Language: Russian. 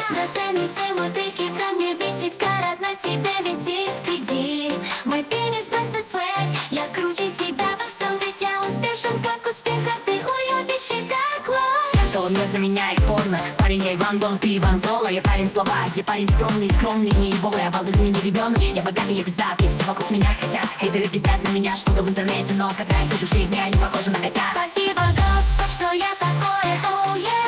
Зацените мой прикид, на мне висит карат, на тебе висит кредит. Мой пенис просто свек, я круче тебя во всем, ведь я успешен, как успех, а ты уебище, как лох. Зеркало мне заменяет порно. Парень, я Иван Дон, ты Иван Зола. Я парень слова, я парень скромный, не ебовый, я балдырный, не ребенок. Я богатый, я пиздатый, все вокруг меня хотят. Хейтеры пиздят на меня что-то в интернете, но когда я вижу жизнь, я не похожа на котят. Спасибо, Господь, что я такое, оу,